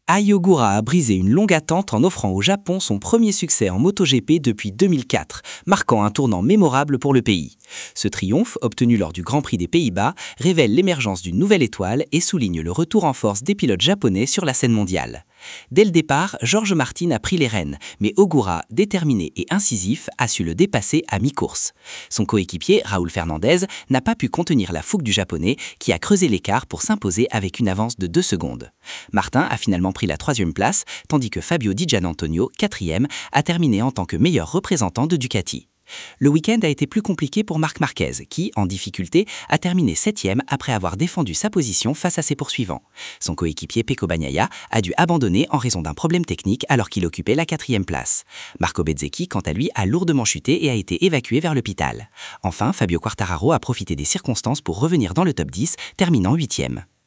Ai Ogura a brisé une longue attente en offrant au Japon son premier succès en MotoGP depuis 2004, marquant un tournant mémorable pour le pays. Ce triomphe, obtenu lors du Grand Prix des Pays-Bas, révèle l'émergence d'une nouvelle étoile et souligne le retour en force des pilotes japonais sur la scène mondiale. Dès le départ, Jorge Martin a pris les rênes, mais Ogura, déterminé et incisif, a su le dépasser à mi-course. Son coéquipier, Raúl Fernandez, n'a pas pu contenir la fougue du japonais, qui a creusé l'écart pour s'imposer avec une avance de 2 secondes. Martin a finalement pris la 3e place, tandis que Fabio Di Giannantonio, 4e, a terminé en tant que meilleur représentant de Ducati. Le week-end a été plus compliqué pour Marc Marquez, qui, en difficulté, a terminé 7e après avoir défendu sa position face à ses poursuivants. Son coéquipier Pecco Bagnaia a dû abandonner en raison d'un problème technique alors qu'il occupait la 4e place. Marco Bezzecchi, quant à lui, a lourdement chuté et a été évacué vers l'hôpital. Enfin, Fabio Quartararo a profité des circonstances pour revenir dans le top 10, terminant 8e.